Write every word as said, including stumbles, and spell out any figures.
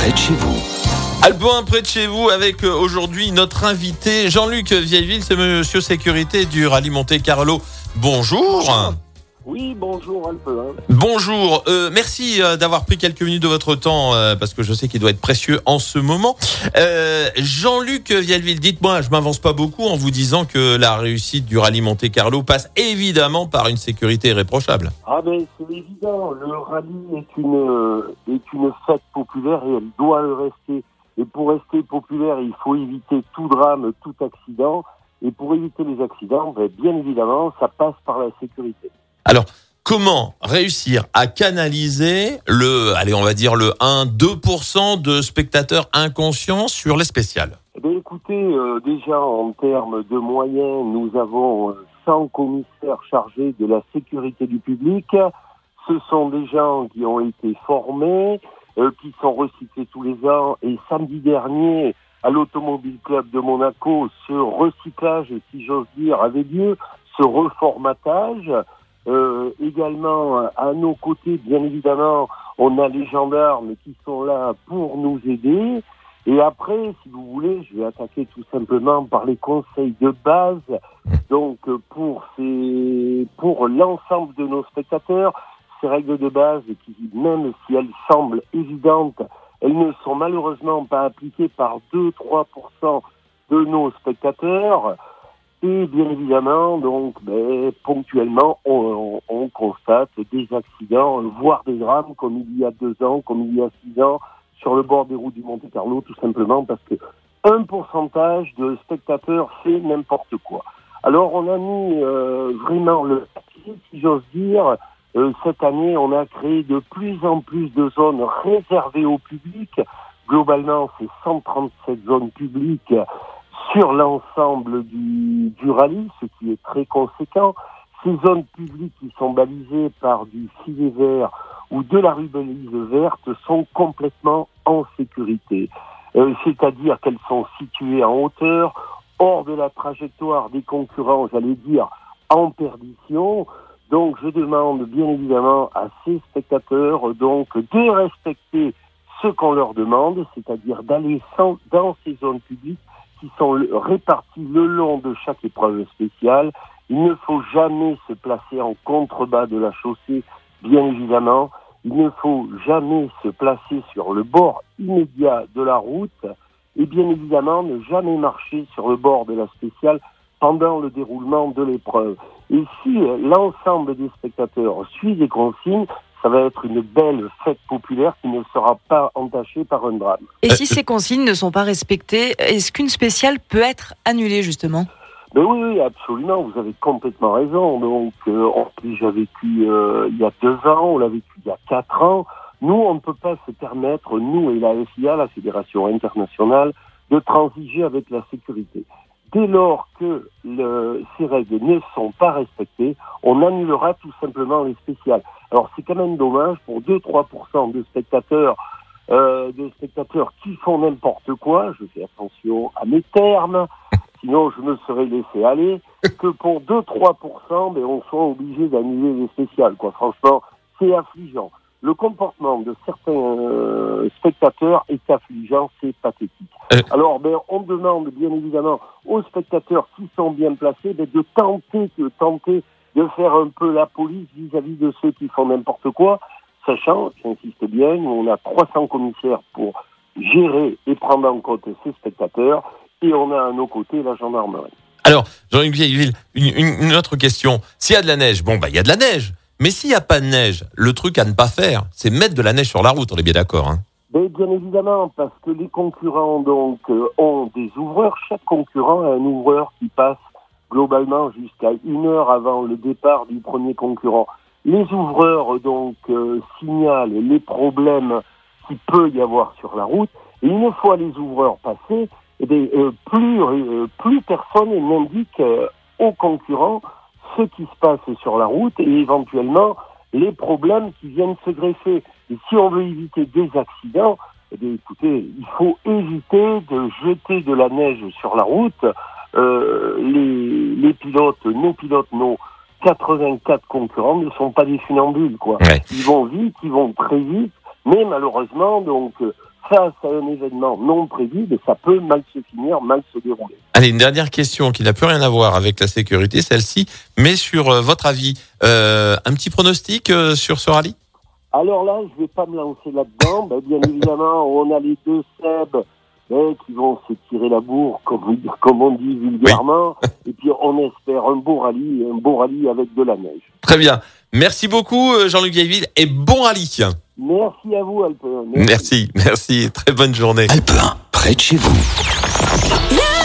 près de chez vous. Alpe un près de chez vous avec euh, aujourd'hui notre invité Jean-Luc Vieilleville, c'est Monsieur Sécurité du Rallye Monte Carlo. Bonjour. Oui, bonjour Alpe un. Bonjour, euh, merci euh, d'avoir pris quelques minutes de votre temps euh, parce que je sais qu'il doit être précieux en ce moment. Euh, Jean-Luc Vieilleville, dites-moi, je m'avance pas beaucoup en vous disant que la réussite du Rallye Monte Carlo passe évidemment par une sécurité irréprochable. Ah ben c'est évident, le rallye est une, euh, est une fête populaire et elle doit le rester. Et pour rester populaire, il faut éviter tout drame, tout accident. Et pour éviter les accidents, ben, bien évidemment, ça passe par la sécurité. Alors, comment réussir à canaliser le, allez, on va dire le un à deux pour cent de spectateurs inconscients sur les spéciales? Eh bien, écoutez, euh, déjà en termes de moyens, nous avons cent commissaires chargés de la sécurité du public. Ce sont des gens qui ont été formés, euh, qui sont recyclés tous les ans. Et samedi dernier, à l'Automobile Club de Monaco, ce recyclage, si j'ose dire, avait lieu, ce reformatage. Euh, également, à nos côtés, bien évidemment, on a les gendarmes qui sont là pour nous aider. Et après, si vous voulez, je vais attaquer tout simplement par les conseils de base. Donc, pour ces, pour l'ensemble de nos spectateurs, ces règles de base, qui, même si elles semblent évidentes, elles ne sont malheureusement pas appliquées par deux à trois pour cent de nos spectateurs. Et bien évidemment, donc, ben, ponctuellement, on, on, on constate des accidents, voire des drames, comme il y a deux ans, comme il y a six ans, sur le bord des routes du Monte Carlo, tout simplement parce que un pourcentage de spectateurs fait n'importe quoi. Alors, on a mis euh, vraiment le paquet, si j'ose dire. Euh, cette année, on a créé de plus en plus de zones réservées au public. Globalement, c'est cent trente-sept zones publiques sur l'ensemble du, du rallye, ce qui est très conséquent. Ces zones publiques qui sont balisées par du filet vert ou de la rubellise verte sont complètement en sécurité. Euh, c'est-à-dire qu'elles sont situées en hauteur, hors de la trajectoire des concurrents, j'allais dire, en perdition. Donc je demande bien évidemment à ces spectateurs donc de respecter ce qu'on leur demande, c'est-à-dire d'aller sans, dans ces zones publiques qui sont répartis le long de chaque épreuve spéciale. Il ne faut jamais se placer en contrebas de la chaussée, bien évidemment. Il ne faut jamais se placer sur le bord immédiat de la route et bien évidemment ne jamais marcher sur le bord de la spéciale pendant le déroulement de l'épreuve. Et si l'ensemble des spectateurs suit les consignes, ça va être une belle fête populaire qui ne sera pas entachée par un drame. Et si ces consignes ne sont pas respectées, est-ce qu'une spéciale peut être annulée justement ? Ben oui, oui, absolument, vous avez complètement raison. Donc, euh, on l'a déjà vécu euh, il y a deux ans, on l'a vécu il y a quatre ans. Nous, on ne peut pas se permettre, nous et la F I A, la Fédération internationale, de transiger avec la sécurité. Dès lors que le, ces règles ne sont pas respectées, on annulera tout simplement les spéciales. Alors c'est quand même dommage pour deux à trois pour cent de spectateurs, euh, de spectateurs qui font n'importe quoi, je fais attention à mes termes, sinon je me serais laissé aller, que pour deux à trois pour cent, ben, on soit obligé d'annuler les spéciales, quoi. Franchement, c'est affligeant. Le comportement de certains euh, spectateurs est affligeant, c'est pathétique. Euh... Alors, ben, on demande bien évidemment aux spectateurs qui sont bien placés ben, de tenter, de tenter de faire un peu la police vis-à-vis de ceux qui font n'importe quoi, sachant, j'insiste bien, on a trois cents commissaires pour gérer et prendre en compte ces spectateurs, et on a à nos côtés la gendarmerie. Alors, Jean-Luc Vieilleville, une, une, une autre question. S'il y a de la neige, bon, bah, il y a de la neige. Mais s'il n'y a pas de neige, le truc à ne pas faire, c'est mettre de la neige sur la route, on est bien d'accord, hein. Ben, bien évidemment, parce que les concurrents donc euh, ont des ouvreurs. Chaque concurrent a un ouvreur qui passe globalement jusqu'à une heure avant le départ du premier concurrent. Les ouvreurs donc euh, signalent les problèmes qu'il peut y avoir sur la route. Et une fois les ouvreurs passés, eh bien, euh, plus, euh, plus personne n'indique euh, aux concurrents ce qui se passe sur la route et éventuellement les problèmes qui viennent se greffer. Et si on veut éviter des accidents, eh bien, écoutez, il faut éviter de jeter de la neige sur la route. Euh, les, les pilotes, nos pilotes, nos quatre-vingt-quatre concurrents ne sont pas des funambules, quoi. Ouais. Ils vont vite, ils vont très vite, mais malheureusement, donc, face à un événement non prévu, mais ça peut mal se finir, mal se dérouler. Allez, une dernière question qui n'a plus rien à voir avec la sécurité, celle-ci, mais sur euh, votre avis. Euh, un petit pronostic euh, sur ce rallye ? Alors là, je vais pas me lancer là-dedans. Ben, bien évidemment, on a les deux Seb ben, qui vont se tirer la bourre, comme, comme on dit vulgairement. Oui. Et puis, on espère un beau rallye, un beau rallye avec de la neige. Très bien. Merci beaucoup, Jean-Luc Vieilleville, et bon rallye. Merci à vous, Alpin. Merci, merci. merci. Très bonne journée. Alpin, près de chez vous.